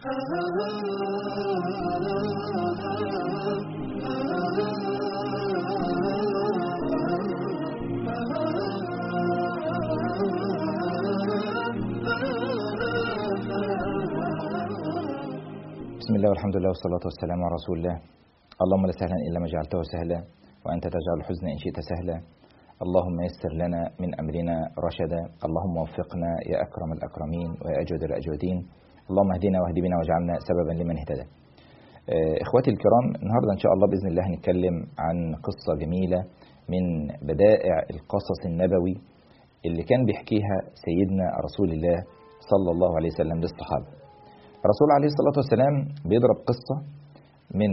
بسم الله والحمد لله والصلاة والسلام على رسول الله. اللهم لا سهلا إلا ما جعلته سهلا وأنت تجعل الحزن إن شئت سهلا. اللهم يسر لنا من أمرنا رشدا. اللهم وفقنا يا أكرم الأكرمين ويا أجود الأجودين. اللهم اهدنا واهد بنا واجعلنا سببا لمن اهتدى. إخواتي الكرام، النهاردة إن شاء الله بإذن الله هنتكلم عن قصة جميلة من بدائع القصص النبوي اللي كان بيحكيها سيدنا رسول الله صلى الله عليه وسلم للصحابة. الرسول عليه الصلاة والسلام بيضرب قصة من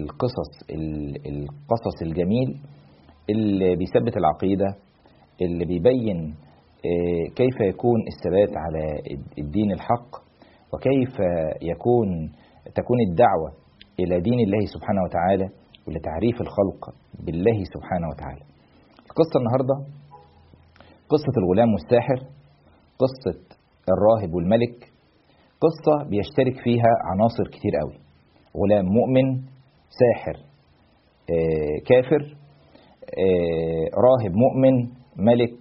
القصص الجميل اللي بيثبت العقيدة، اللي بيبين كيف يكون الثبات على الدين الحق، وكيف تكون الدعوة إلى دين الله سبحانه وتعالى ولتعريف الخلق بالله سبحانه وتعالى. القصة النهاردة قصة الغلام والساحر، قصة الراهب والملك، قصة بيشترك فيها عناصر كتير قوي: غلام مؤمن، ساحر كافر، راهب مؤمن، ملك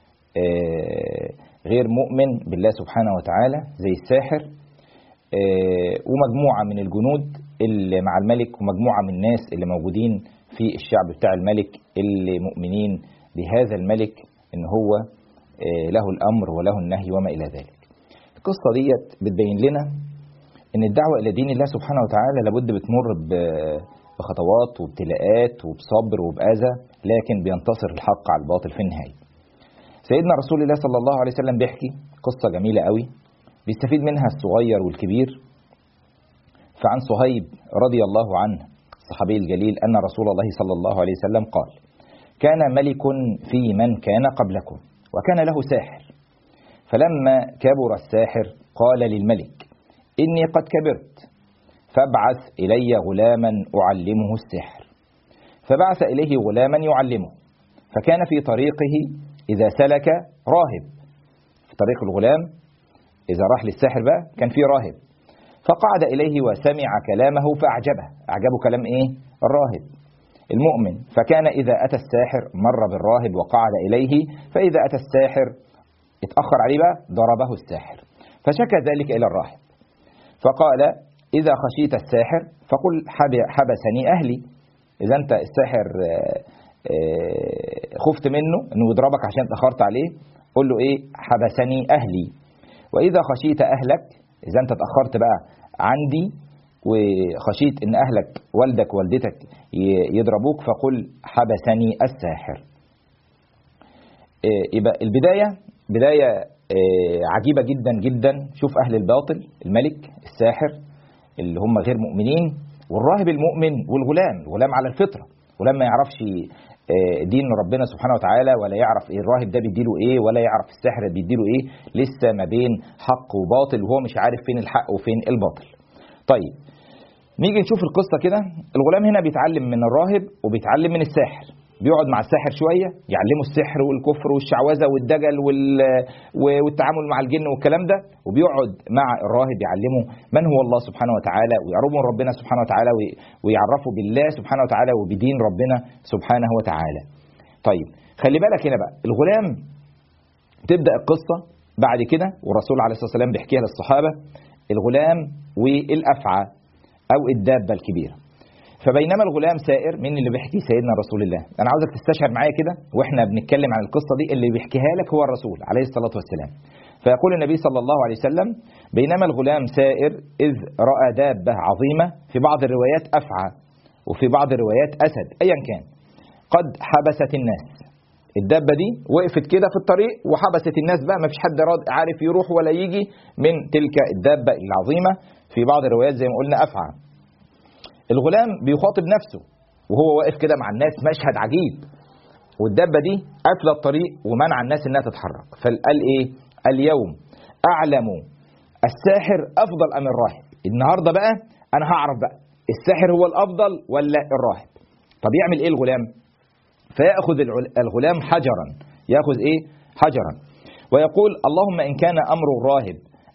غير مؤمن بالله سبحانه وتعالى زي الساحر، ومجموعة من الجنود اللي مع الملك، ومجموعة من الناس اللي موجودين في الشعب بتاع الملك اللي مؤمنين بهذا الملك إن هو له الأمر وله النهي وما إلى ذلك. القصة ديت بتبين لنا إن الدعوة إلى دين الله سبحانه وتعالى لابد بتمر بخطوات وابتلاءات وبصبر وبأذى، لكن بينتصر الحق على الباطل في النهاية. سيدنا رسول الله صلى الله عليه وسلم بيحكي قصة جميلة قوي بيستفيد منها الصغير والكبير. فعن صهيب رضي الله عنه الصحابي الجليل أن رسول الله صلى الله عليه وسلم قال: كان ملك في من كان قبلكم وكان له ساحر، فلما كبر الساحر قال للملك: إني قد كبرت، فابعث إلي غلاما أعلمه السحر. فبعث إليه غلاما يعلمه، فكان في طريقه إذا سلك راهب. في طريق الغلام إذا راح للساحر بقى كان في راهب، فقعد إليه وسمع كلامه أعجبه كلام إيه؟ الراهب المؤمن. فكان إذا أتى الساحر مر بالراهب وقعد إليه، فإذا أتى الساحر اتأخر عليه بقى ضربه الساحر، فشكى ذلك إلى الراهب فقال: إذا خشيت الساحر فقل حبسني أهلي. إذا أنت الساحر خفت منه أنه يضربك عشان تأخرت عليه، قل له إيه؟ حبسني أهلي. وإذا خشيت أهلك، إذا أنت تأخرت بقى عندي وخشيت أن أهلك والدك والدتك يضربوك، فقل حبسني الساحر. يبقى البداية بداية عجيبة جدا جدا. شوف أهل الباطل، الملك، الساحر اللي هم غير مؤمنين، والراهب المؤمن، الغلام على الفطرة، ولما ما يعرفش دين ربنا سبحانه وتعالى، ولا يعرف الراهب ده بيديله ايه، ولا يعرف الساحر بيديله ايه، لسه ما بين حق وباطل، وهو مش عارف فين الحق وفين الباطل. طيب نيجي نشوف القصة كده. الغلام هنا بيتعلم من الراهب وبيتعلم من الساحر، بيقعد مع الساحر شوية يعلمه السحر والكفر والشعوذة والدجل والتعامل مع الجن والكلام ده، وبيقعد مع الراهب يعلمه من هو الله سبحانه وتعالى، ويقربه ربنا سبحانه وتعالى، ويعرفه بالله سبحانه وتعالى وبدين ربنا سبحانه وتعالى. طيب خلي بالك هنا بقى، الغلام تبدأ القصة بعد كده، والرسول عليه الصلاة والسلام بيحكيها للصحابة: الغلام والأفعى أو الدابة الكبيرة. فبينما الغلام سائر، من اللي بيحكي؟ سيدنا رسول الله. أنا عاوزك تستشعر معايا كده وإحنا بنتكلم عن القصة دي، اللي بيحكيها لك هو الرسول عليه الصلاة والسلام. فيقول النبي صلى الله عليه وسلم: بينما الغلام سائر إذ رأى دابة عظيمة، في بعض الروايات أفعى وفي بعض الروايات أسد، أيا كان، قد حبست الناس. الدابة دي وقفت كده في الطريق وحبست الناس بقى، ما فيش حد عارف يروح ولا يجي من تلك الدابة العظيمة. في بعض الروايات زي ما قلنا أفعى. الغلام بيخاطب نفسه وهو واقف كده مع الناس، مشهد عجيب، والدابة دي قافلة الطريق ومنع الناس انها تتحرك. فقال ايه؟ اليوم اعلم الساحر افضل ام الراهب. النهاردة بقى انا هعرف بقى الساحر هو الافضل ولا الراهب. طب يعمل ايه الغلام؟ فيأخذ الغلام حجرا، يأخذ ايه؟ حجرا، ويقول: اللهم ان كان امر الراهب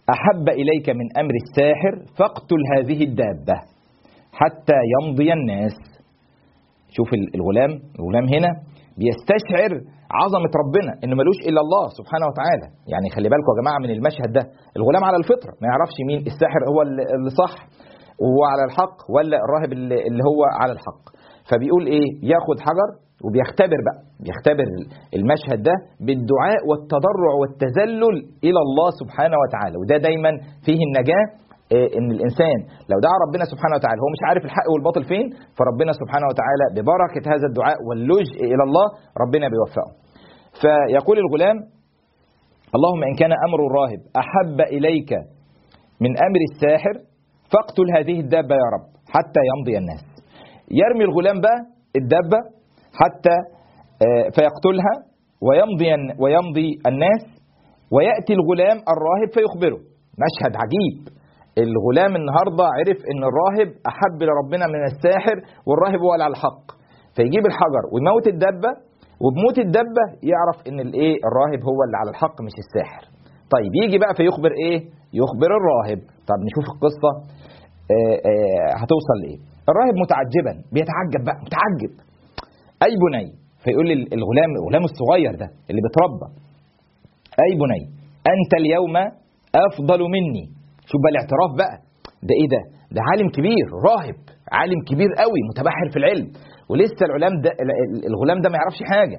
أحب إليك من أمر الساحر فاقتل هذه الدابة حتى يمضي الناس. شوف الغلام هنا بيستشعر عظمة ربنا، إنه ملوش إلا الله سبحانه وتعالى. يعني خلي بالكم يا جماعة من المشهد ده، الغلام على الفطرة ما يعرفش مين الساحر هو اللي صح وهو على الحق ولا الراهب اللي هو على الحق. فبيقول إيه؟ ياخد حجر وبيختبر بقى، بيختبر المشهد ده بالدعاء والتضرع والتذلل إلى الله سبحانه وتعالى. وده دايما فيه النجاة، ان الانسان لو دعا ربنا سبحانه وتعالى هو مش عارف الحق والباطل فين، فربنا سبحانه وتعالى ببركة هذا الدعاء واللجء الى الله ربنا بيوفقه. فيقول الغلام: اللهم ان كان امر الراهب احب اليك من امر الساحر فاقتل هذه الدابة يا رب حتى يمضي الناس. يرمي الغلام بقى الدابة حتى فيقتلها ويمضي الناس، ويأتي الغلام الراهب فيخبره. مشهد عجيب. الغلام النهاردة عرف ان الراهب احب لربنا من الساحر، والراهب هو اللي على الحق، فيجيب الحجر ويموت الدبة، وبموت الدبة يعرف ان الراهب هو اللي على الحق مش الساحر. طيب يجي بقى فيخبر ايه؟ يخبر الراهب. طب نشوف القصة هتوصل لايه. الراهب متعجبا بيتعجب بقى، متعجب: اي بني. فيقول الغلام الصغير ده اللي بيتربى: اي بني انت اليوم افضل مني. شوف بقى الاعتراف بقى، ده ايه ده عالم كبير، راهب عالم كبير قوي متبحر في العلم، ولسه الغلام ده ما يعرفش حاجة.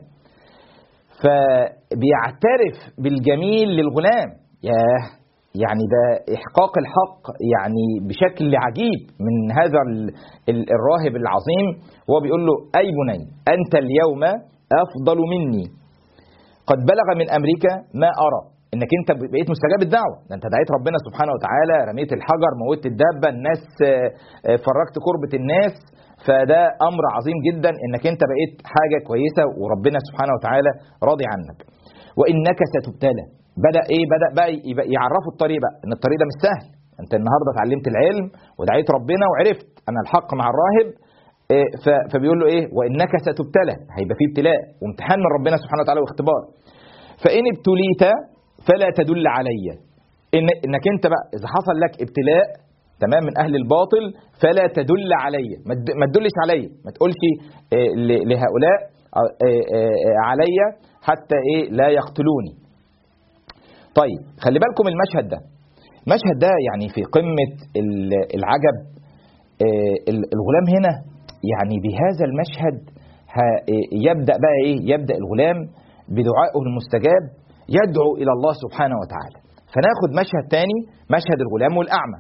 فبيعترف بالجميل للغلام. يعني ده إحقاق الحق يعني بشكل عجيب من هذا الراهب العظيم. هو بيقول له: أي بني أنت اليوم أفضل مني، قد بلغ من أمرك ما أرى. انك انت بقيت مستجاب الدعوه، ده انت دعيت ربنا سبحانه وتعالى، رميت الحجر، موت الدابه، الناس فرجت كربة الناس. فده امر عظيم جدا انك انت بقيت حاجه كويسه وربنا سبحانه وتعالى راضي عنك. وانك ستبتلى. بدا بقى يعرفوا الطريق بقى، ان الطريق ده مش سهل. انت النهارده اتعلمت العلم ودعيت ربنا وعرفت انا الحق مع الراهب. فبيقول له ايه؟ وانك ستبتلى، هيبقى فيه ابتلاء وامتحان من ربنا سبحانه وتعالى واختبار. فان ابتليت فلا تدل علي. انك انت بقى اذا حصل لك ابتلاء تمام من اهل الباطل فلا تدل علي، ما تدلش علي، ما تقولش لهؤلاء علي حتى لا يقتلوني. طيب خلي بالكم المشهد ده يعني في قمة العجب. الغلام هنا يعني بهذا المشهد يبدأ بقى يبدأ الغلام بدعائه المستجاب، يدعو إلى الله سبحانه وتعالى. فناخد مشهد تاني، مشهد الغلام والأعمى.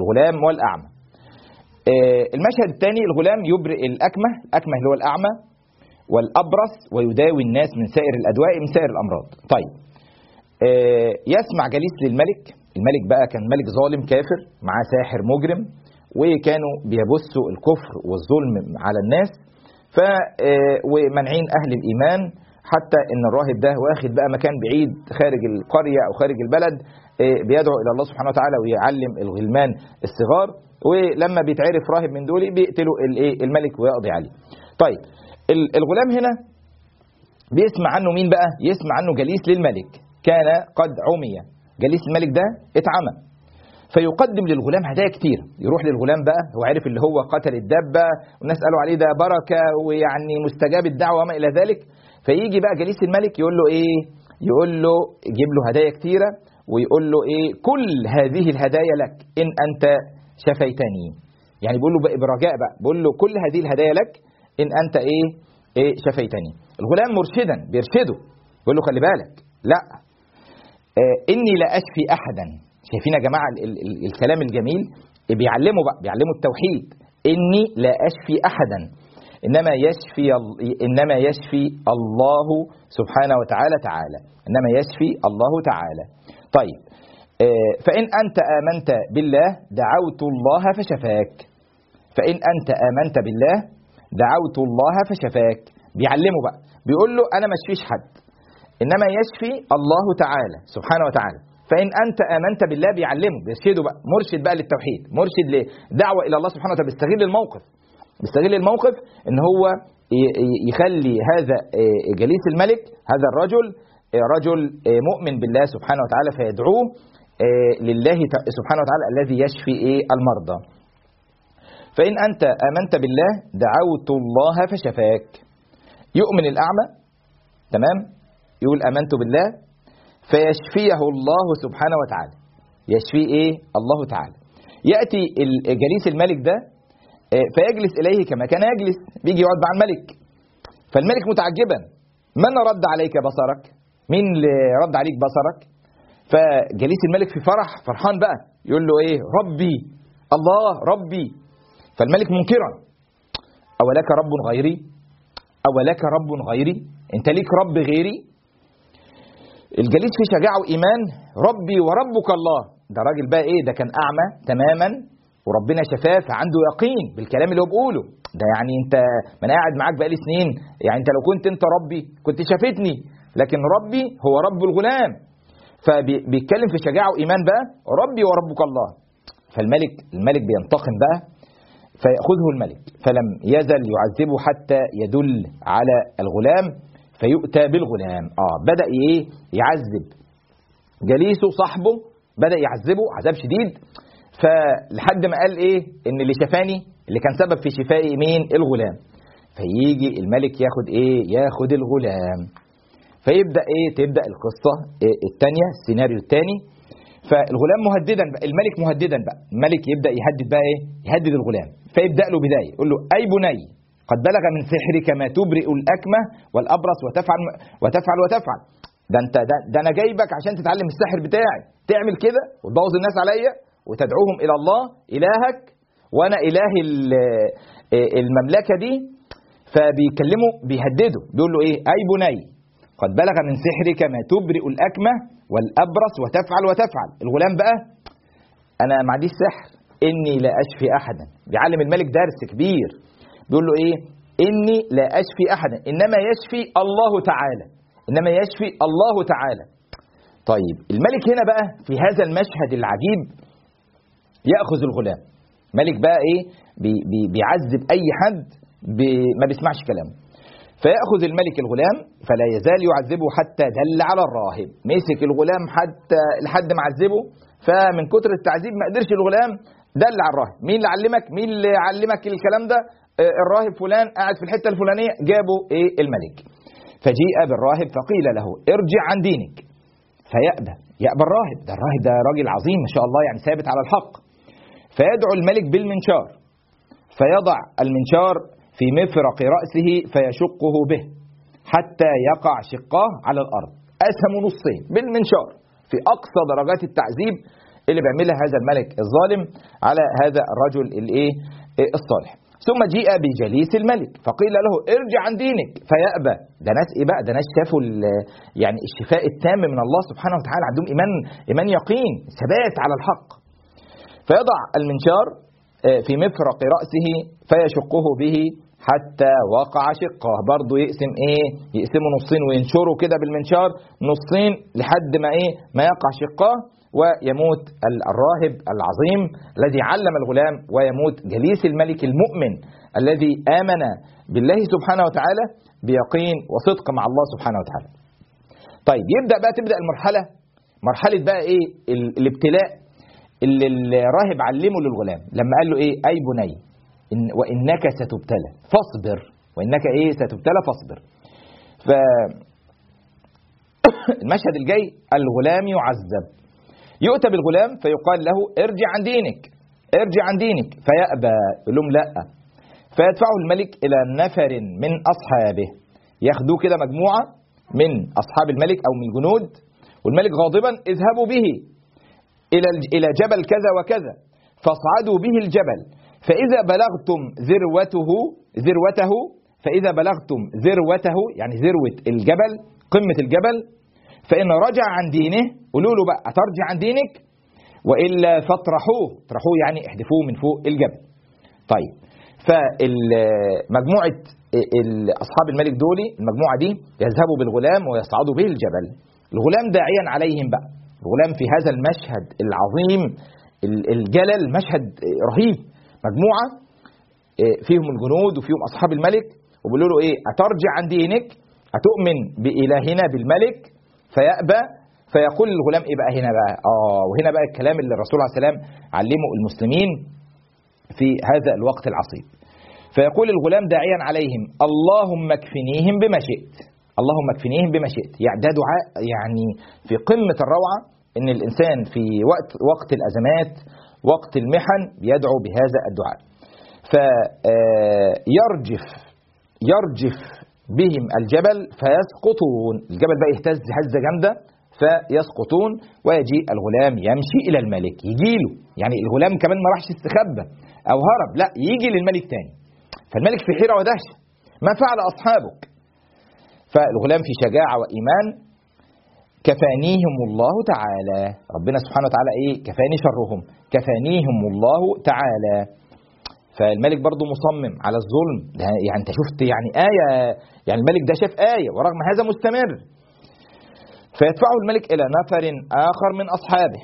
المشهد الثاني: الغلام يبرئ الأكمه اللي هو الأعمى والأبرص، ويداوي الناس من سائر الأدواء، من سائر الأمراض. طيب يسمع جليس للملك. الملك بقى كان ملك ظالم كافر معاه ساحر مجرم، وكانوا بيبثوا الكفر والظلم على الناس، ومنعين أهل الإيمان، حتى ان الراهب ده واخد بقى مكان بعيد خارج القرية او خارج البلد، بيدعو الى الله سبحانه وتعالى ويعلم الغلمان الصغار. ولما بيتعرف راهب من دول بيقتلوا الملك ويقضي عليه. طيب الغلام هنا بيسمع عنه مين بقى؟ يسمع عنه جليس للملك كان قد عمي. جليس الملك ده اتعمى، فيقدم للغلام هدايا كتير. يروح للغلام بقى، هو عارف اللي هو قتل الدابة والناس قالوا عليه ده بركة ويعني مستجاب الدعوة وما الى ذلك. فيجي بقى جليس الملك يقول له ايه؟ يقول له يجيب له هدايا كتيرة، ويقول له ايه؟ كل هذه الهدايا لك ان انت شفيتني. يعني بيقول له برجاء بقى، بيقول له كل هذه الهدايا لك ان انت شفيتني. الغلام مرشدا بيرشده، بيقول له خلي بالك، لا اني لا اشفي احدا. شايفين يا جماعة الكلام الجميل؟ بيعلموا التوحيد. اني لا اشفي احدا، إنما يشفي الله سبحانه وتعالى إنما يشفي الله تعالى. طيب فإن أنت آمنت بالله دعوت الله فشفاك. فإن أنت آمنت بالله دعوت الله فشفاك. بيعلمه بقى، بيقول له أنا ما اشفيش حد، إنما يشفي الله تعالى سبحانه وتعالى. فإن أنت آمنت بالله بيعلمه، بيرشده بقى، مرشد بقى للتوحيد، مرشد لدعوة إلى الله سبحانه وتعالى. بيستغل الموقف ان هو يخلي هذا جليس الملك، هذا الرجل رجل مؤمن بالله سبحانه وتعالى، فيدعوه لله سبحانه وتعالى الذي يشفي المرضى. فإن أنت آمنت بالله دعوت الله فشفاك. يؤمن الأعمى، تمام، يقول آمنت بالله فيشفيه الله سبحانه وتعالى، يشفيه الله تعالى. يأتي جليس الملك ده فيجلس إليه كما كان يجلس، بيجي يقعد مع الملك، فالملك متعجبا، من رد عليك بصرك؟ مين اللي رد عليك بصرك؟ فجليس الملك في فرحان بقى، يقول له ربي، الله ربي. فالملك منكرا، أولك رب غيري؟ أولك رب غيري؟ أنت ليك رب غيري؟ الجليس في شجاعة وإيمان، ربي وربك الله. ده راجل بقى ده كان أعمى تماما وربنا شفاه، فعنده يقين بالكلام اللي هو بيقوله ده. يعني انت، ما انا قاعد معاك بقالي سنين، يعني انت لو كنت انت ربي كنت شافتني، لكن ربي هو رب الغلام. فبيتكلم في شجاعة وإيمان بقى، ربي وربك الله. فالملك بينتقم بقى، فيأخذه الملك، فلم يزل يعذبه حتى يدل على الغلام فيؤتى بالغلام. بدأ يعذب جليسه صاحبه، بدأ يعذبه عذاب شديد، فلحد ما قال ان اللي شفاني، اللي كان سبب في شفائي مين؟ الغلام. فيجي الملك ياخد الغلام، فيبدأ تبدأ القصة الثانية، السيناريو الثاني. فالغلام مهددا بقى، الملك مهددا بقى، الملك يبدأ يهدد بقى يهدد الغلام، فيبدأ له بداية، يقول له أي بني قد بلغ من سحرك ما تبرئ الأكمة والأبرص وتفعل وتفعل وتفعل. ده أنا جايبك عشان تتعلم السحر بتاعي، تعمل كده وتبوظ الناس عليا وتدعوهم إلى الله إلهك وأنا إله المملكة دي. فبيكلمه بيهدده، بيقول له أي بني قد بلغ من سحرك ما تبرئ الأكمة والأبرص وتفعل وتفعل. الغلام بقى، أنا ما عنديش سحر، إني لا أشفي أحدا. بيعلم الملك درس كبير، بيقول له إني لا أشفي أحدا، إنما يشفي الله تعالى، إنما يشفي الله تعالى. طيب الملك هنا بقى في هذا المشهد العجيب يأخذ الغلام. ملك بقى بيعذب أي حد ما بيسمعش كلامه. فيأخذ الملك الغلام فلا يزال يعذبه حتى دل على الراهب. مسك الغلام حتى لحد ما عذبه، فمن كتر التعذيب ما قدرش الغلام، دل على الراهب. مين اللي علمك؟ مين اللي علمك الكلام ده؟ الراهب فلان قاعد في الحتة الفلانية. جابوا الملك، فجيء بالراهب فقيل له ارجع عن دينك، يأبى الراهب. ده الراهب ده راجل عظيم ما شاء الله، يعني ثابت على الحق. فيدعو الملك بالمنشار، فيضع المنشار في مفرق رأسه فيشقه به حتى يقع شقاه على الأرض، أسهم نصين بالمنشار، في أقصى درجات التعذيب اللي بيعملها هذا الملك الظالم على هذا الرجل الصالح. ثم جيء بجليس الملك فقيل له ارجع عن دينك فيأبى. ده ناس بقى، ده ناس شافوا يعني الشفاء التام من الله سبحانه وتعالى، عندهم إيمان يقين، ثبات على الحق. فيضع المنشار في مفرق رأسه فيشقه به حتى وقع شقه. برضه يقسمه نصين وينشره كده بالمنشار نصين لحد ما يقع شقاه، ويموت الراهب العظيم الذي علم الغلام، ويموت جليس الملك المؤمن الذي آمن بالله سبحانه وتعالى بيقين وصدق مع الله سبحانه وتعالى. طيب تبدأ مرحلة بقى الابتلاء اللي الراهب علمه للغلام لما قال له أي بني وإنك ستبتلى فاصبر، وإنك ستبتلى فاصبر. فالمشهد الجاي الغلام يعذب، يؤتى بالغلام فيقال له ارجع عن دينك، ارجع عن دينك، فيأبى، يقول لهم لا. فيدفعه الملك إلى نفر من أصحابه، ياخدوه كده مجموعة من أصحاب الملك أو من الجنود، والملك غاضبا اذهبوا به إلى جبل كذا وكذا فاصعدوا به الجبل، فإذا بلغتم ذروته فإذا بلغتم ذروته يعني ذروة الجبل، قمة الجبل، فإن رجع عن دينه، قولوا له بقى أترجع عن دينك، وإلا فاطرحوه يعني احذفوه من فوق الجبل. طيب فمجموعة أصحاب الملك دولي، المجموعة دي يذهبوا بالغلام ويصعدوا به الجبل. الغلام داعيا عليهم بقى، الغلام في هذا المشهد العظيم الجلل، مشهد رهيب، مجموعة فيهم الجنود وفيهم أصحاب الملك، وبيقولوا له أترجع عن دينك، أتؤمن بإلهنا بالملك، فيأبى، فيقول الغلام ايه بقى هنا بقى؟ وهنا بقى الكلام اللي الرسول عليه السلام علمه المسلمين في هذا الوقت العصيب. فيقول الغلام داعيا عليهم: اللهم اكفنيهم بما شئت، اللهم اكفنيهم بما شئت. يعني ده دعاء يعني في قمة الروعة، ان الانسان في وقت الازمات، وقت المحن، بيدعو بهذا الدعاء. فيرجف بهم الجبل فيسقطون، الجبل بقى يهتز هزة جامدة فيسقطون، ويجيء الغلام يمشي إلى الملك، يجيله. يعني الغلام كمان ما راحش استخبى أو هرب، لا، يجي للملك تاني. فالملك في حيرة ودهشة: ما فعل أصحابك؟ فالغلام في شجاعة وإيمان: كفانيهم الله تعالى، ربنا سبحانه وتعالى إيه؟ كفاني شرهم، كفانيهم الله تعالى. فالملك برضو مصمم على الظلم، يعني انت شفت يعني آية، يعني الملك ده شاف آية ورغم هذا مستمر. فيدفعه الملك إلى نفر آخر من أصحابه،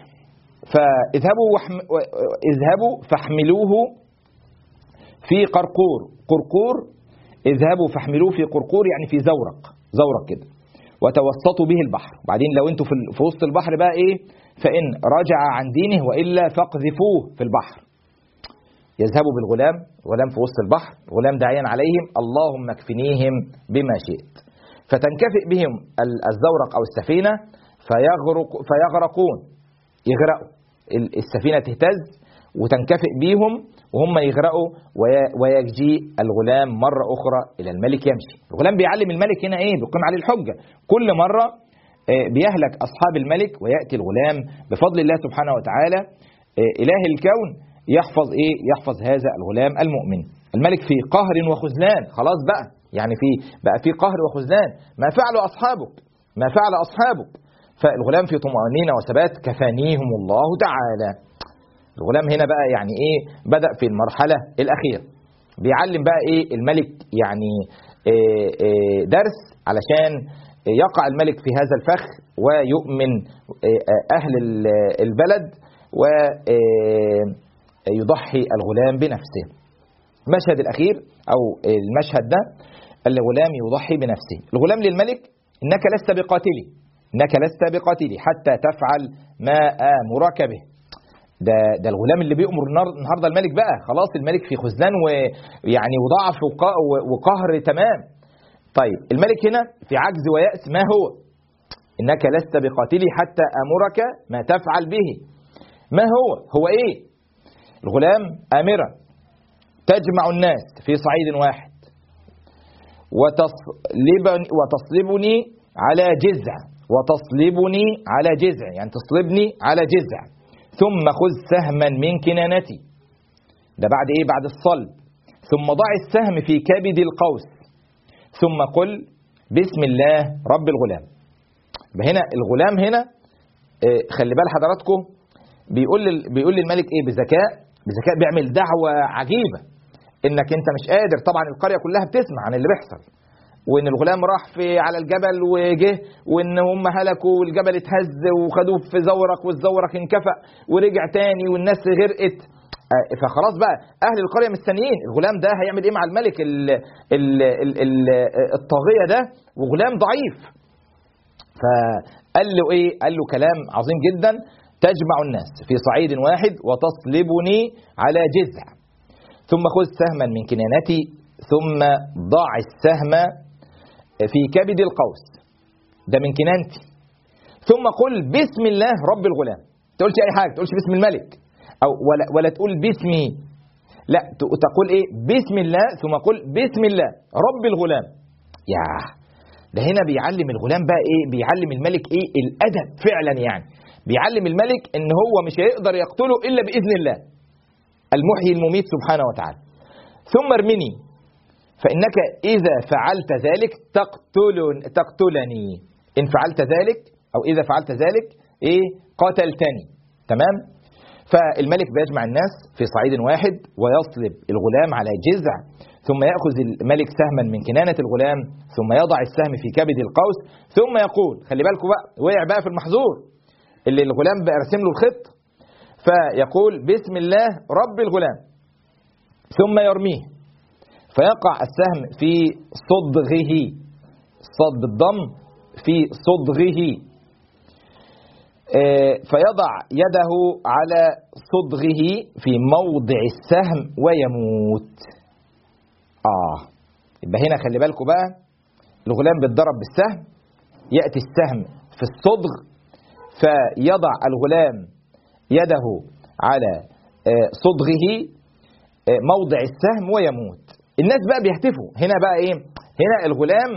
اذهبوا فاحملوه في قرقور، اذهبوا فاحملوه في قرقور، يعني في زورق كده، وتوسطوا به البحر. وبعدين لو انتوا في وسط البحر بقى ايه؟ فإن رجع عن دينه وإلا فاقذفوه في البحر. يذهبوا بالغلام، غلام في وسط البحر، غلام داعيا عليهم: اللهم اكفنيهم بما شئت. فتنكفئ بهم الزورق أو السفينة فيغرقون، يغرقوا، السفينة تهتز وتنكفئ بيهم وهم يغرقوا، ويجيء الغلام مرة أخرى إلى الملك يمشي. الغلام بيعلم الملك هنا إيه؟ بيقيم عليه الحجة. كل مرة بيهلك أصحاب الملك ويأتي الغلام بفضل الله سبحانه وتعالى إله الكون يحفظ هذا الغلام المؤمن. الملك في قهر وخذلان، خلاص بقى، يعني بقى في قهر وخذلان. ما فعل أصحابك؟ فالغلام في طمأنينة وثبات: كفانيهم الله تعالى. الغلام هنا بقى يعني ايه؟ بدأ في المرحلة الأخيرة، بيعلم بقى ايه الملك، يعني درس علشان يقع الملك في هذا الفخ ويؤمن أهل البلد، ويضحي الغلام بنفسه. المشهد الأخير أو المشهد ده، الغلام يضحي بنفسه. الغلام للملك: إنك لست بقاتلي حتى تفعل ما آمرك به. ده الغلام اللي بيأمر النهارده الملك بقى، خلاص الملك في خذلان ويعني وضعف وقهر تمام. طيب الملك هنا في عجز ويأس. ما هو؟ إنك لست بقاتلي حتى آمرك ما تفعل به. ما هو ايه؟ الغلام آمرة تجمع الناس في صعيد واحد وتصلبني على جذع، يعني تصلبني على جذع، ثم خذ سهما من كنانتي. ده بعد ايه؟ بعد الصلب. ثم ضع السهم في كبد القوس، ثم قل بسم الله رب الغلام. هنا الغلام هنا خلي بال حضراتكم، بيقول للملك ايه؟ بذكاء بيعمل دعوة عجيبة، انك انت مش قادر. طبعا القرية كلها بتسمع عن اللي بيحصل، وان الغلام راح على الجبل وجه، وان هم هلكوا والجبل اتهز وخدوه في زورق والزورق انكفأ ورجع تاني والناس غرقت. فخلاص بقى اهل القرية مستنيين الغلام ده هيعمل ايه مع الملك الطاغية ده، وغلام ضعيف. فقال له ايه؟ قال له كلام عظيم جدا: تجمع الناس في صعيد واحد وتصلبني على جذع، ثم خذ سهما من كنانتي، ثم ضع السهم في كبد القوس، ده من كنانتي، ثم قل بسم الله رب الغلام. تقولش اي حاجه، تقولش بسم الملك او ولا تقول باسمي، لا، تقول ايه؟ بسم الله، ثم قل بسم الله رب الغلام. ده هنا بيعلم الغلام بقى ايه؟ بيعلم الملك ايه؟ الادب فعلا. يعني بيعلم الملك ان هو مش هيقدر يقتله الا باذن الله المحيي المميت سبحانه وتعالى. ثم ارمني فإنك إذا فعلت ذلك تقتلني. إن فعلت ذلك أو إذا فعلت ذلك قتلتني. تمام؟ فالملك بيجمع الناس في صعيد واحد ويصلب الغلام على جذع، ثم يأخذ الملك سهما من كنانة الغلام، ثم يضع السهم في كبد القوس، ثم يقول، خلي بالكم بقى، وقع بقى في المحظور اللي الغلام بقى رسم له الخط، فيقول بسم الله رب الغلام، ثم يرميه فيقع السهم في صدغه، الصاد بالضم، في صدغه، فيضع يده على صدغه في موضع السهم ويموت. يبقى هنا خلي بالكم بقى، الغلام بيتضرب بالسهم، يأتي السهم في الصدغ فيضع الغلام يده على صدغه موضع السهم ويموت. الناس بقى بيهتفوا هنا بقى ايه؟ هنا الغلام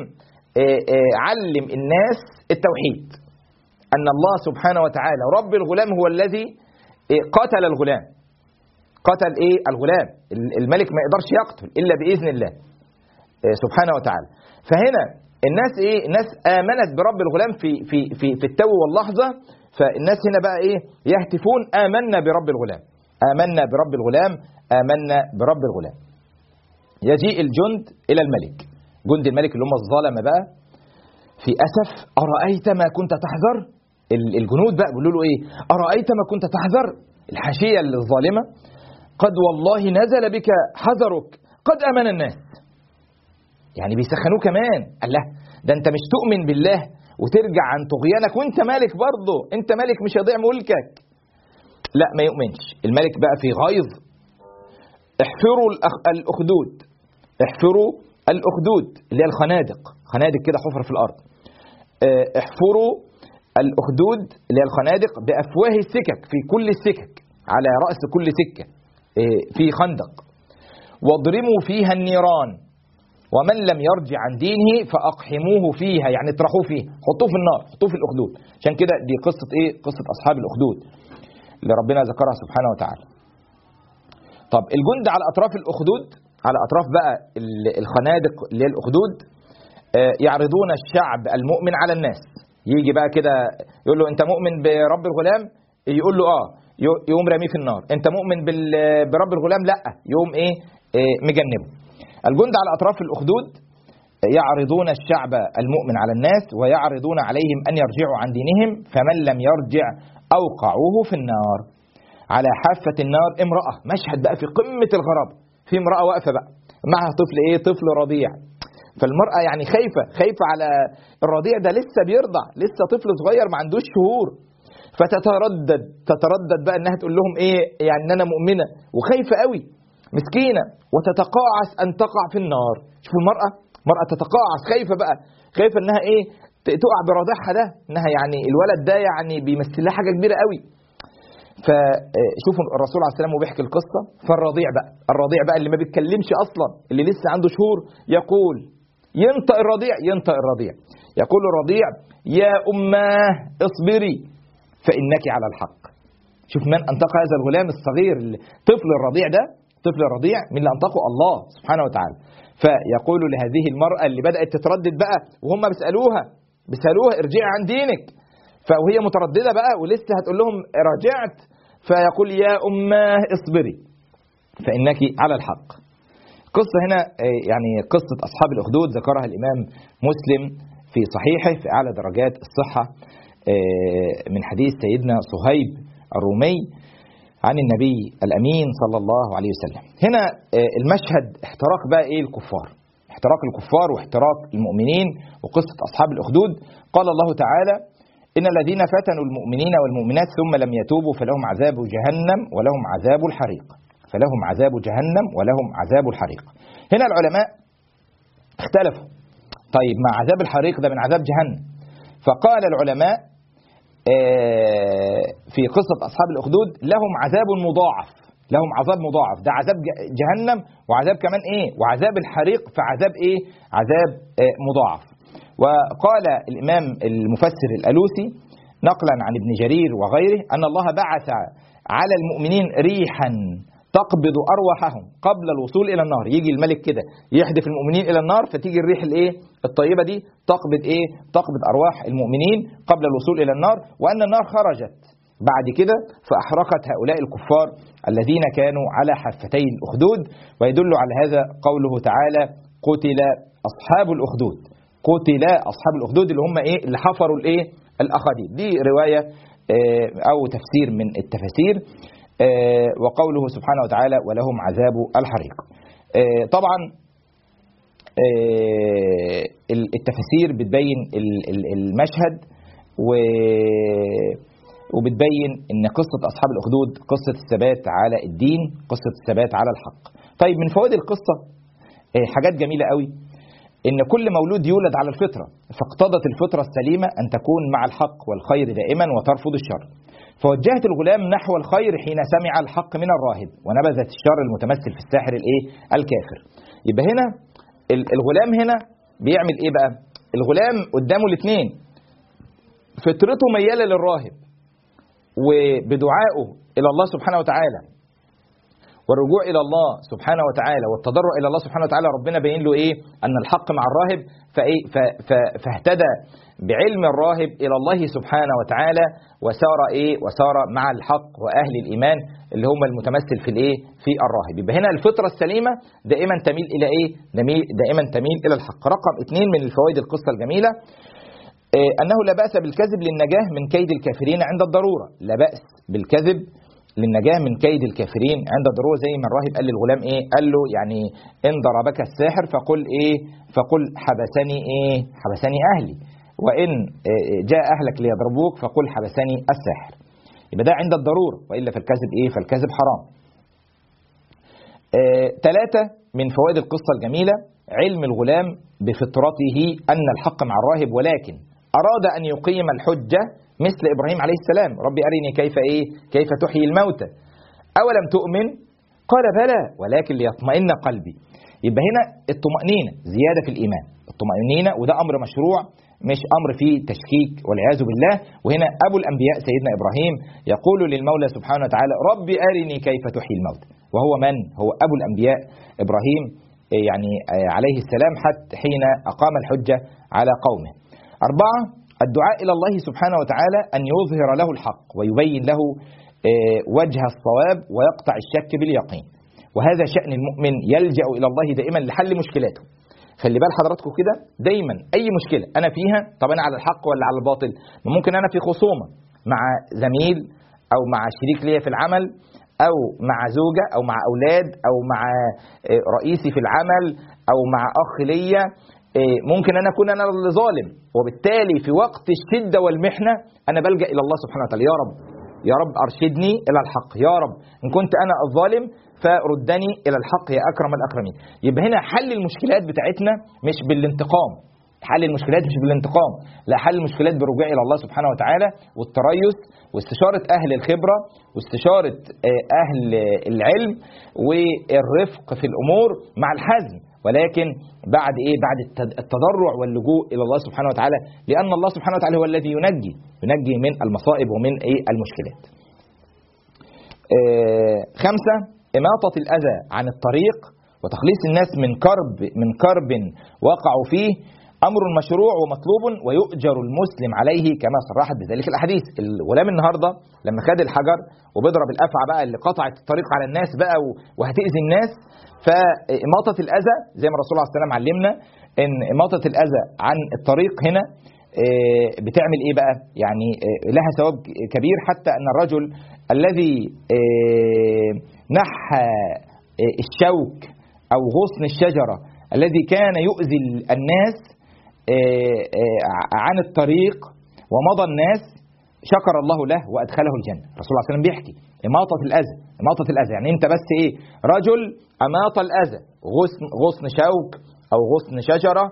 علم الناس التوحيد، أن الله سبحانه وتعالى رب الغلام هو الذي قتل الغلام. قتل ايه؟ الغلام. الملك ما يقدرش يقتل إلا بإذن الله سبحانه وتعالى. فهنا الناس ايه؟ الناس آمنت برب الغلام في التو واللحظة. فالناس هنا بقى ايه؟ يهتفون آمنا برب الغلام، آمنا برب الغلام، آمنا برب الغلام. يجيء الجند إلى الملك، جند الملك اللي هم الظلمة بقى، في أسف: أرأيت ما كنت تحذر؟ الجنود بقى بيقولوا له ايه؟ أرأيت ما كنت تحذر؟ الحاشية الظالمة: قد والله نزل بك حذرك، قد آمن الناس. يعني بيسخنوه كمان. الله، ده انت مش تؤمن بالله وترجع عن طغيانك وانت مالك برضه، انت مالك مش هيضيع ملكك. لا، ما يؤمنش الملك بقى في غيظ: احفروا الأخدود، احفروا الأخدود اللي هي الخنادق، خنادق كده حفر في الأرض. احفروا الأخدود اللي هي الخنادق بأفواه السكك، في كل السكك، على رأس كل سكة في خندق، واضرموا فيها النيران، ومن لم يرجع عن دينه فأقحموه فيها، يعني اطرحوه فيها، حطوه في النار، حطوه في الأخدود. عشان كده دي قصة ايه؟ قصة أصحاب الأخدود اللي ربنا ذكرها سبحانه وتعالى. طب الجند على أطراف الأخدود، على أطراف بقى الخنادق اللي هي الأخدود، يعرضون الشعب المؤمن على الناس. يجي بقى كده يقول له: أنت مؤمن برب الغلام؟ يقول له يقوم راميه في النار. أنت مؤمن برب الغلام؟ لا، يقوم ايه؟ مجنبه. الجند على أطراف الأخدود يعرضون الشعب المؤمن على الناس، ويعرضون عليهم أن يرجعوا عن دينهم، فمن لم يرجع أوقعوه في النار. على حافة النار امرأة، مشهد بقى في قمة الغرابة، في امرأة واقفة بقى معها طفل ايه؟ طفل رضيع. فالمرأة يعني خايفة على الرضيع ده، لسه بيرضع، لسه طفل صغير ما عندوش شهور. فتتردد بقى انها تقول لهم ايه؟ يعني ان انا مؤمنة وخايفة قوي، مسكينة، وتتقاعس ان تقع في النار. شوفوا المرأة تتقاعس، خايفة بقى، خايفة انها ايه؟ تقع برضعها ده، انها يعني الولد ده يعني بيمثل لها حاجة كبيرة قوي. فشوفوا الرسول عليه السلام وبيحكي القصة. فالرضيع بقى اللي ما بيتكلمش أصلا، اللي لسه عنده شهور، يقول، ينطق الرضيع، يقول الرضيع: يا أماه اصبري فإنك على الحق. شوف من أنطق هذا الغلام الصغير، طفل الرضيع ده، طفل الرضيع من اللي أنطقه الله سبحانه وتعالى. فيقول لهذه المرأة اللي بدأت تتردد بقى، وهم بيسألوها ارجعي عن دينك، فهي مترددة بقى ولسه هتقول لهم رجعت، فيقول: يا أماه اصبري فإنك على الحق. قصة هنا يعني قصة أصحاب الأخدود ذكرها الإمام مسلم في صحيحه في أعلى درجات الصحة، من حديث سيدنا صهيب الرومي عن النبي الأمين صلى الله عليه وسلم. هنا المشهد احتراق بقى إيه؟ الكفار، احتراق الكفار واحتراق المؤمنين، وقصة أصحاب الأخدود. قال الله تعالى: إن الذين فتنوا المؤمنين والمؤمنات ثم لم يتوبوا فلهم عذاب جهنم ولهم عذاب الحريق، فلهم عذاب جهنم ولهم عذاب الحريق. هنا العلماء اختلفوا، طيب مع عذاب الحريق ده من عذاب جهنم. فقال العلماء في قصة أصحاب الأخدود: لهم عذاب مضاعف، لهم عذاب مضاعف، ده عذاب جهنم وعذاب كمان ايه؟ وعذاب الحريق، فعذاب ايه؟ عذاب مضاعف. وقال الإمام المفسر الألوسي نقلا عن ابن جرير وغيره أن الله بعث على المؤمنين ريحا تقبض أرواحهم قبل الوصول إلى النار. يجي الملك كده يحدف المؤمنين إلى النار، فتيجي الريح الايه؟ الطيبة دي تقبض ايه؟ تقبض أرواح المؤمنين قبل الوصول إلى النار، وأن النار خرجت بعد كده فأحرقت هؤلاء الكفار الذين كانوا على حافتي الأخدود. ويدل على هذا قوله تعالى: قتل أصحاب الأخدود، قتل أصحاب الأخدود اللي هم ايه؟ اللي حفروا الايه؟ الأخاديد. دي رواية أو تفسير من التفاسير. وقوله سبحانه وتعالى: ولهم عذاب الحريق. طبعا التفاسير بتبين المشهد، وبتبين ان قصة اصحاب الاخدود قصة الثبات على الدين، قصة الثبات على الحق. طيب من فوائد القصة حاجات جميلة قوي، ان كل مولود يولد على الفطرة، فاقتضت الفطرة السليمة ان تكون مع الحق والخير دائما وترفض الشر، فوجهت الغلام نحو الخير حين سمع الحق من الراهب، ونبذت الشر المتمثل في الساحر الكافر. يبقى هنا الغلام هنا بيعمل ايه بقى؟ الغلام قدامه الاثنين، فطرته ميالة للراهب، وبدعائه الى الله سبحانه وتعالى والرجوع الى الله سبحانه وتعالى والتضرع الى الله سبحانه وتعالى، ربنا بين له ايه؟ ان الحق مع الراهب، فاهتدى بعلم الراهب الى الله سبحانه وتعالى، وسار مع الحق واهل الايمان اللي هم المتمثل في الراهب. يبقى هنا الفطره السليمه دائما تميل الى ايه؟ دائما تميل الى الحق. رقم 2 من الفوائد القصه الجميله انه لا باس بالكذب للنجاه من كيد الكافرين عند الضروره. لا باس بالكذب للنجاه من كيد الكافرين عند الضروره، زي ما الراهب قال للغلام ايه؟ قال له يعني ان ضربك الساحر فقل حبسني اهلي، وان جاء اهلك ليضربوك فقل حبسني الساحر. يبقى ده عند الضروره، والا فالكذب فالكذب حرام. 3 من فوائد القصه الجميله علم الغلام بفطرته ان الحق مع الراهب، ولكن اراد ان يقيم الحجه مثل إبراهيم عليه السلام: ربي أرني كيف تحيي الموتى أولم تؤمن؟ قال بلى ولكن ليطمئن قلبي. يبقى هنا الطمأنينة زيادة في الإيمان، الطمأنينة، وده أمر مشروع مش أمر فيه تشكيك والعياذ بالله. وهنا أبو الأنبياء سيدنا إبراهيم يقول للمولى سبحانه وتعالى: ربي أرني كيف تحيي الموتى، وهو من؟ هو أبو الأنبياء إبراهيم يعني عليه السلام، حتى حين أقام الحجة على قومه. 4 الدعاء إلى الله سبحانه وتعالى أن يظهر له الحق ويبين له وجه الصواب ويقطع الشك باليقين، وهذا شأن المؤمن يلجأ إلى الله دائما لحل مشكلاته. خلي بال حضراتكم كده، دايما أي مشكلة أنا فيها، طب أنا على الحق ولا على الباطل؟ ممكن أنا في خصومة مع زميل أو مع شريك ليا في العمل أو مع زوجة أو مع أولاد أو مع رئيسي في العمل أو مع أخ ليا، ممكن أنا أكون أنا اللي ظالم، وبالتالي في وقت الشدة والمحنة أنا بلجأ إلى الله سبحانه وتعالى: يا رب أرشدني إلى الحق، يا رب إن كنت أنا الظالم فردني إلى الحق يا أكرم الأكرمين. يبقى هنا حل المشكلات بتاعتنا مش بالانتقام، حل المشكلات مش بالانتقام، لا، حل المشكلات بالرجوع إلى الله سبحانه وتعالى والتريث واستشارة أهل الخبرة واستشارة أهل العلم والرفق في الأمور مع الحزم، ولكن بعد بعد التضرع واللجوء إلى الله سبحانه وتعالى، لأن الله سبحانه وتعالى هو الذي ينجي من المصائب ومن المشكلات. 5 إماطة الأذى عن الطريق وتخليص الناس من كرب وقعوا فيه أمر مشروع ومطلوب ويؤجر المسلم عليه كما صرحت بذلك الأحاديث. الغلام النهارده لما خد الحجر وبيضرب الأفعى بقى اللي قطعت الطريق على الناس بقى وهتأذي الناس، فإماطة الأذى زي ما الرسول عليه الصلاة والسلام علمنا إن إماطة الأذى عن الطريق هنا بتعمل إيه بقى؟ يعني لها ثواب كبير، حتى أن الرجل الذي نحى الشوك أو غصن الشجرة الذي كان يؤذي الناس عن الطريق ومضى الناس شكر الله له وأدخله الجنة. الرسول صلى الله عليه وسلم بيحكي إماطة الأذى يعني أنت بس رجل أماط الأذى، غصن شوك أو غصن شجرة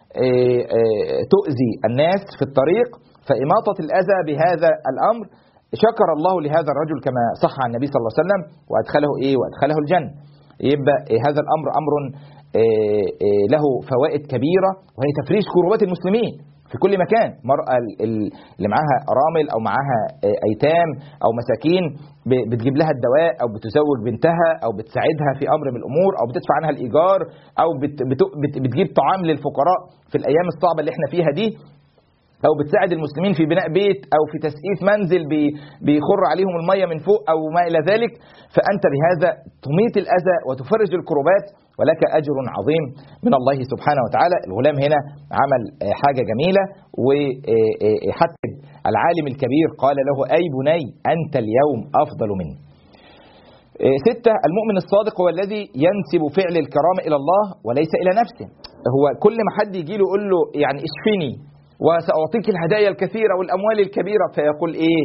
تؤذي الناس في الطريق، فإماطة الأذى بهذا الأمر شكر الله لهذا الرجل كما صح عن النبي صلى الله عليه وسلم وأدخله الجنة. يبقى هذا الأمر أمر له فوائد كبيرة، وهي تفريج كروبات المسلمين في كل مكان. المرأة اللي معاها أرامل أو معاها أيتام أو مساكين بتجيب لها الدواء أو بتزوج بنتها أو بتساعدها في أمر من الأمور أو بتدفع عنها الإيجار أو بتجيب طعام للفقراء في الأيام الصعبة اللي احنا فيها دي، أو بتساعد المسلمين في بناء بيت أو في تسقيف منزل بيخر عليهم المية من فوق أو ما إلى ذلك، فأنت بهذا تميت الأذى وتفرج الكروبات ولك أجر عظيم من الله سبحانه وتعالى. الغلام هنا عمل حاجة جميلة، وحتى العالم الكبير قال له: أي بني أنت اليوم أفضل مني. 6 المؤمن الصادق هو الذي ينسب فعل الكرامة إلى الله وليس إلى نفسه. هو كل ما حد يجي له يقول له يعني اشفني وسأعطيك الهدايا الكثيرة والأموال الكبيرة، فيقول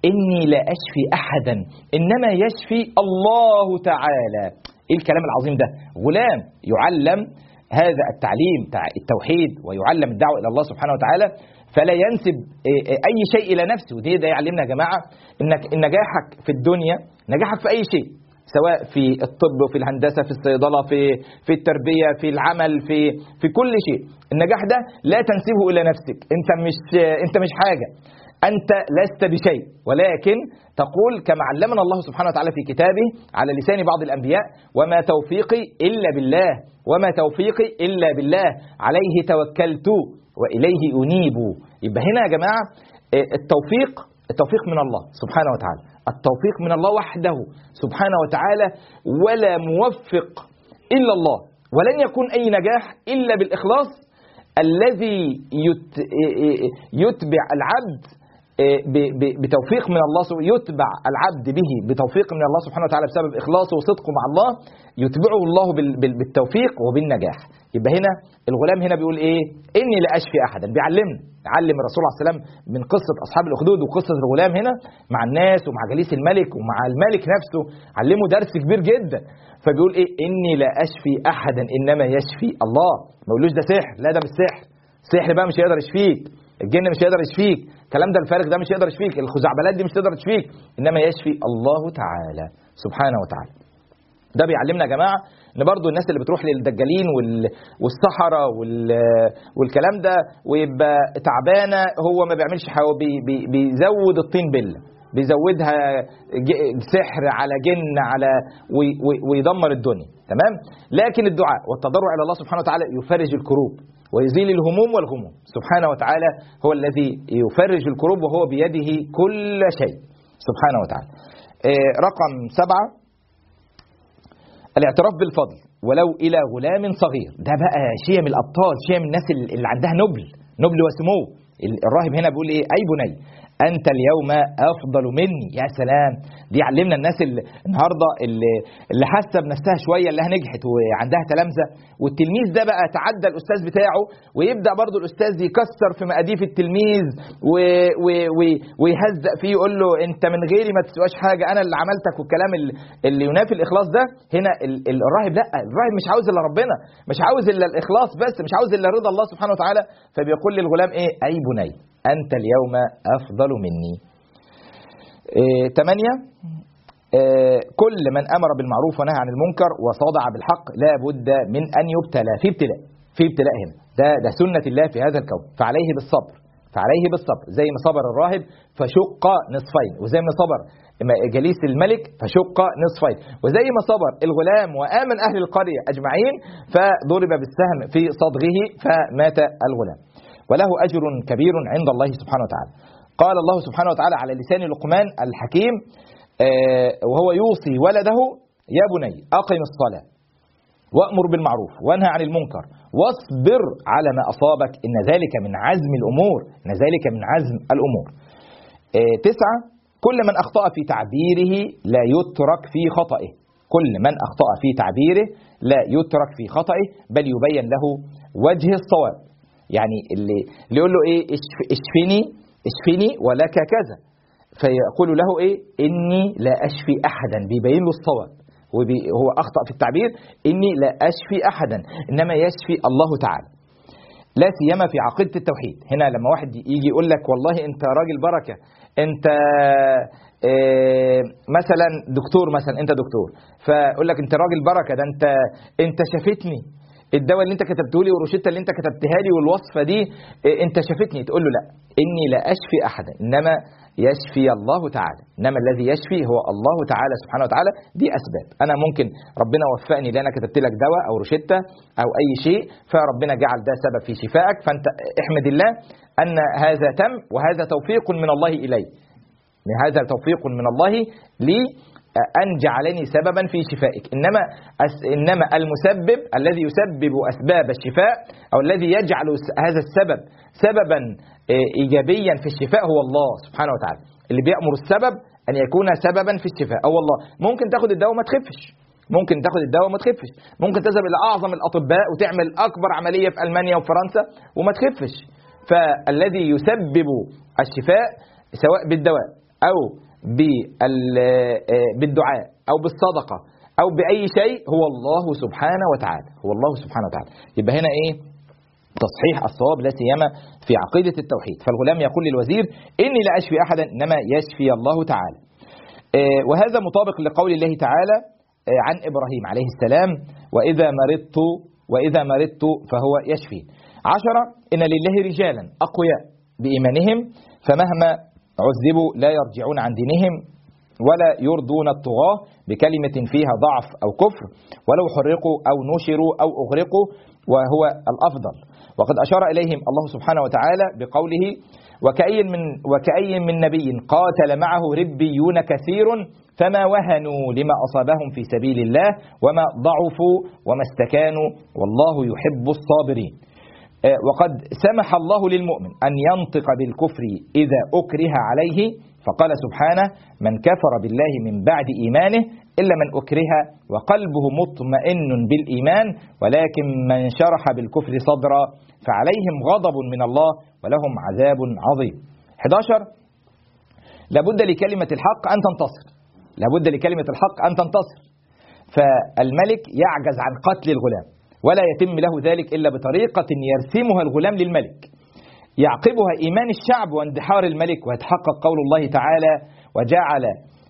إني لا أشفي أحدا إنما يشفي الله تعالى. إيه الكلام العظيم ده؟ غلام يعلم هذا التعليم التوحيد ويعلم الدعوة إلى الله سبحانه وتعالى، فلا ينسب أي شيء إلى نفسه. ده يعلمنا يا جماعة إنك نجاحك في الدنيا، نجاحك في أي شيء، سواء في الطب وفي الهندسة في الصيدلة في التربية في العمل في كل شيء، النجاح ده لا تنسبه إلى نفسك. أنت مش حاجة، أنت لست بشيء، ولكن تقول كما علمنا الله سبحانه وتعالى في كتابه على لسان بعض الأنبياء: وما توفيقي إلا بالله، وما توفيقي إلا بالله، عليه توكلت وإليه أنيب. يبقى هنا يا جماعة التوفيق من الله سبحانه وتعالى، التوفيق من الله وحده سبحانه وتعالى، ولا موفق إلا الله. ولن يكون أي نجاح إلا بالإخلاص الذي يتبع العبد بتوفيق من الله، يتبع العبد به بتوفيق من الله سبحانه وتعالى بسبب إخلاصه وصدقه مع الله، يتبعه الله بالتوفيق وبالنجاح. يبقى هنا الغلام هنا بيقول إيه؟ إني لا أشفي أحدا، علم الرسول عليه السلام من قصة أصحاب الأخدود وقصة الغلام هنا مع الناس ومع جليس الملك ومع الملك نفسه، علمه درس كبير جدا. فبيقول إيه؟ إني لا أشفي أحدا إنما يشفي الله. ما يقولوش ده سحر، لا ده مش سحر، سحر بقى مش هيقدر يشفيك، الجن مش هيقدر يشفيك، الكلام ده الفارغ ده مش هيقدر يشفيك، الخزعبلات دي مش هتقدر تشفيك، إنما يشفي الله تعالى سبحانه وتعالى. ده بيعلمنا يا جماعة ان برضو الناس اللي بتروح للدجالين والسحرة والكلام ده ويبقى تعبانة، هو ما بيعملش حاجة، بيزود الطين بلة، بيزودها سحر على جن على ويدمر الدنيا، تمام. لكن الدعاء والتضرع الى الله سبحانه وتعالى يفرج الكروب ويزيل الهموم والغموم سبحانه وتعالى، هو الذي يفرج الكروب وهو بيده كل شيء سبحانه وتعالى. رقم 7، الاعتراف بالفضل ولو إلى غلام صغير. ده بقى شيء من الأبطال، شيء من الناس اللي عندها نبل وسمو. الراهب هنا بيقول إيه؟ أي بني أنت اليوم أفضل مني. يا سلام، دي علمنا الناس النهاردة اللي حاسة بنفسها شوية، اللي نجحت وعندها تلامذة، والتلميذ ده بقى تعدى الأستاذ بتاعه ويبدأ برضو الأستاذ يكسر في مقاديف التلميذ ويهزق فيه، يقول له أنت من غيري ما تسواش حاجة، أنا اللي عملتك، والكلام اللي ينافي الإخلاص ده. هنا الراهب لا، الراهب مش عاوز إلا ربنا، مش عاوز إلا الإخلاص بس، مش عاوز إلا رضا الله سبحانه وتعالى. فبيقول للغلام إيه؟ أي بني أنت اليوم أفضل مني. 8، كل من أمر بالمعروف ونهى عن المنكر وصادع بالحق لا بد من أن يبتلى. في ابتلاء هنا، ده سنة الله في هذا الكون، فعليه بالصبر زي ما صبر الراهب فشق نصفين، وزي ما صبر جليس الملك فشق نصفين، وزي ما صبر الغلام وآمن أهل القرية أجمعين فضرب بالسهم في صدغه فمات الغلام، وله أجر كبير عند الله سبحانه وتعالى. قال الله سبحانه وتعالى على لسان لقمان الحكيم وهو يوصي ولده: يا بني أقم الصلاة وأمر بالمعروف وانهى عن المنكر واصبر على ما أصابك إن ذلك من عزم الأمور. 9، كل من أخطأ في تعبيره لا يترك في خطئه، بل يبين له وجه الصواب. يعني اللي يقول له ايه؟ اشفني ولك كذا، فيقول له ايه؟ اني لا اشفي احدا، بيبين له الصواب، وهو اخطأ في التعبير، اني لا اشفي احدا انما يشفي الله تعالى، لا سيما في عقيدة التوحيد. هنا لما واحد يجي يقول لك والله انت راجل بركة، انت مثلا دكتور، فيقول لك انت راجل بركة، ده انت شافتني، الدواء اللي انت كتبته لي والروشته اللي انت كتبتها لي والوصفه دي انت شافتني. تقول له لا، اني لا اشفي احدا انما يشفي الله تعالى، انما الذي يشفي هو الله تعالى سبحانه وتعالى. دي اسباب، انا ممكن ربنا وفقني لان انا كتبت لك دواء او روشته او اي شيء فربنا جعل ده سبب في شفائك، فانت احمد الله ان هذا تم، وهذا توفيق من الله الي، هذا توفيق من الله لي أن جعلني سببا في شفائك. إنما المسبب الذي يسبب أسباب الشفاء أو الذي يجعل هذا السبب سببا إيجابيا في الشفاء هو الله سبحانه وتعالى، اللي بيأمر السبب أن يكون سببا في الشفاء. أو الله ممكن تاخد الدواء وما تخفش، ممكن تذهب إلى أعظم الأطباء وتعمل أكبر عملية في ألمانيا وفرنسا وما تخفش. فالذي يسبب الشفاء سواء بالدواء أو بالدعاء أو بالصدقة أو بأي شيء هو الله سبحانه وتعالى، هو الله سبحانه وتعالى. يبقى هنا إيه؟ تصحيح الصواب لا سيما في عقيدة التوحيد. فالغلام يقول للوزير إني لا أشفي أحدا إنما يشفي الله تعالى. وهذا مطابق لقول الله تعالى عن إبراهيم عليه السلام وإذا مرضت فهو يشفي. 10 إن لله رجالا أقوياء بإيمانهم فمهما عذبوا لا يرجعون عن دينهم ولا يرضون الطغاة بكلمة فيها ضعف أو كفر ولو حرقوا أو نشروا أو أغرقوا وهو الأفضل. وقد أشار إليهم الله سبحانه وتعالى بقوله وكأي من نبي قاتل معه ربيون كثير فما وهنوا لما أصابهم في سبيل الله وما ضعفوا وما استكانوا والله يحب الصابرين. وقد سمح الله للمؤمن أن ينطق بالكفر إذا أكره عليه، فقال سبحانه من كفر بالله من بعد إيمانه إلا من أكره وقلبه مطمئن بالإيمان ولكن من شرح بالكفر صدرا فعليهم غضب من الله ولهم عذاب عظيم. 11 لابد لكلمة الحق أن تنتصر، لابد لكلمة الحق أن تنتصر. فالملك يعجز عن قتل الغلام ولا يتم له ذلك إلا بطريقة يرسمها الغلام للملك يعقبها إيمان الشعب واندحار الملك ويتحقق قول الله تعالى وجعل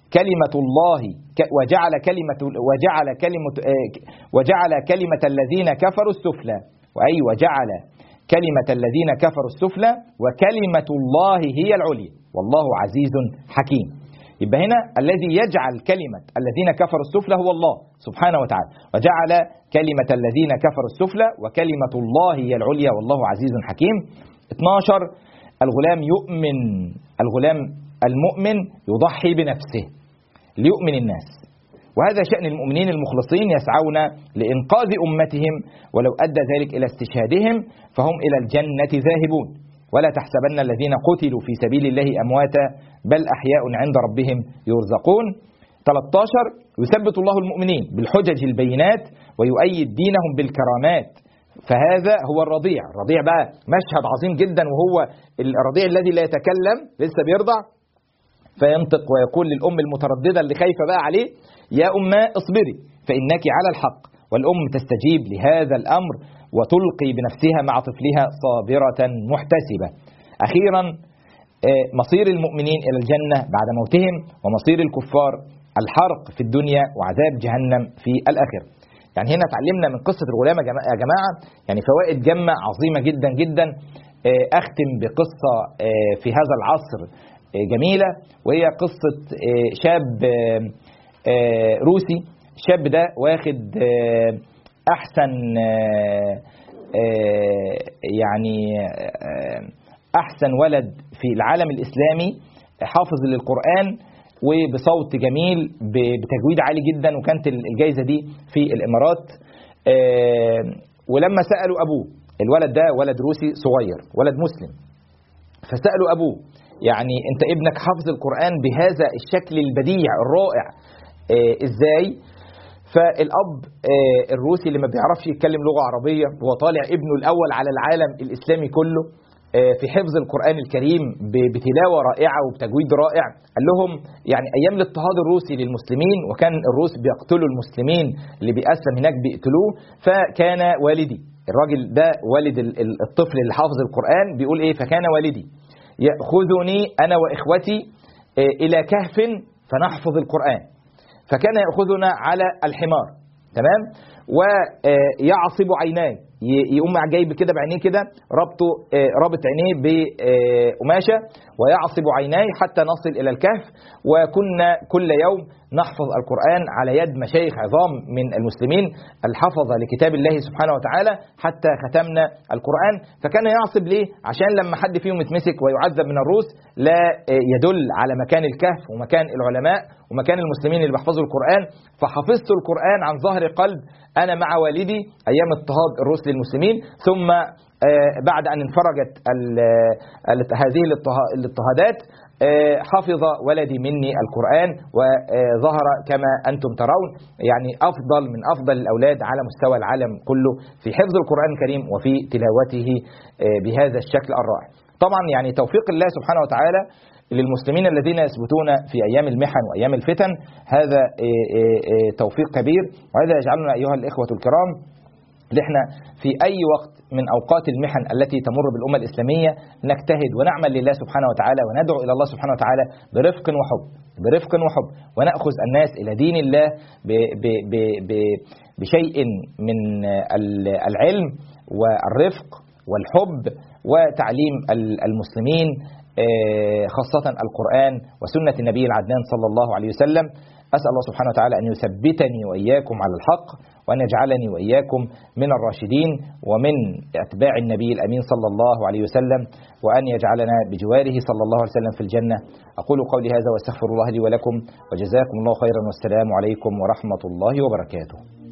كلمة الذين كفروا السفلى، وأي وجعل كلمة الذين كفروا السفلى وكلمة الله هي العليا والله عزيز حكيم. يبقى هنا الذي يجعل كلمة الذين كفروا السفلى هو الله سبحانه وتعالى، وجعل كلمة الذين كفروا السفلى وكلمة الله هي العليا والله عزيز حكيم. 12 الغلام يؤمن، الغلام المؤمن يضحي بنفسه ليؤمن الناس، وهذا شأن المؤمنين المخلصين يسعون لإنقاذ أمتهم ولو أدى ذلك إلى استشهادهم فهم إلى الجنة ذاهبون. ولا تحسبن الذين قتلوا في سبيل الله أمواتا بل أحياء عند ربهم يرزقون. 13 يثبت الله المؤمنين بالحجج البينات ويؤيد دينهم بالكرامات، فهذا هو الرضيع. الرضيع بقى مشهد عظيم جدا، وهو الرضيع الذي لا يتكلم لسه بيرضع فينطق ويقول للأم المترددة اللي خايفة بقى عليه يا أمة اصبري فإنك على الحق، والأم تستجيب لهذا الأمر وتلقي بنفسها مع طفلها صابرة محتسبة. أخيرا مصير المؤمنين إلى الجنة بعد موتهم، ومصير الكفار الحرق في الدنيا وعذاب جهنم في الآخرة. يعني هنا تعلمنا من قصة الغلام يا جماعة يعني فوائد جمة عظيمة جدا جدا. أختم بقصة في هذا العصر جميلة، وهي قصة شاب روسي. الشاب ده واخد أحسن يعني أحسن ولد في العالم الإسلامي، حافظ للقرآن وبصوت جميل بتجويد عالي جدا، وكانت الجائزة دي في الإمارات. ولما سألوا أبوه، الولد ده ولد روسي صغير ولد مسلم، فسألوا أبوه يعني أنت ابنك حافظ القرآن بهذا الشكل البديع الرائع إزاي؟ فالأب الروسي اللي ما بيعرفش يتكلم لغة عربية وهو طالع ابنه الأول على العالم الإسلامي كله في حفظ القرآن الكريم بتلاوة رائعة وبتجويد رائع، قال لهم يعني أيام الاضطهاد الروسي للمسلمين وكان الروس بيقتلوا المسلمين اللي بيأسلم هناك بيقتلوه، فكان والدي الراجل ده والد الطفل اللي حافظ القرآن بيقول إيه؟ فكان والدي يأخذني أنا وإخوتي إلى كهف فنحفظ القرآن، فكان يأخذنا على الحمار تمام، ويعصب عيناي، يقوم جايب كده بعينيه كده رابط عينيه بقماشة ويعصب عيناي حتى نصل إلى الكهف، وكنا كل يوم نحفظ القرآن على يد مشايخ عظام من المسلمين الحفظ لكتاب الله سبحانه وتعالى حتى ختمنا القرآن. فكان يعصب ليه؟ عشان لما حد فيهم يتمسك ويعذب من الروس لا يدل على مكان الكهف ومكان العلماء ومكان المسلمين اللي بيحفظوا القرآن. فحفظت القرآن عن ظهر قلب أنا مع والدي أيام اضطهاد الروس للمسلمين، ثم بعد أن انفرجت هذه الاضطهادات حفظ ولدي مني القرآن وظهر كما أنتم ترون يعني أفضل من أفضل الأولاد على مستوى العالم كله في حفظ القرآن الكريم وفي تلاوته بهذا الشكل الرائع. طبعا يعني توفيق الله سبحانه وتعالى للمسلمين الذين يثبتون في أيام المحن وأيام الفتن، هذا توفيق كبير. وهذا يجعلنا أيها الإخوة الكرام نحن في أي وقت من أوقات المحن التي تمر بالأمة الإسلامية نجتهد ونعمل لله سبحانه وتعالى، وندعو إلى الله سبحانه وتعالى برفق وحب، ونأخذ الناس إلى دين الله بشيء من العلم والرفق والحب وتعليم المسلمين، خاصة القرآن وسنة النبي العدنان صلى الله عليه وسلم. أسأل الله سبحانه وتعالى أن يثبتني وإياكم على الحق، وأن يجعلني وإياكم من الراشدين ومن أتباع النبي الأمين صلى الله عليه وسلم، وأن يجعلنا بجواره صلى الله عليه وسلم في الجنة. أقول قولي هذا واستغفر الله لي ولكم، وجزاكم الله خيرا، والسلام عليكم ورحمة الله وبركاته.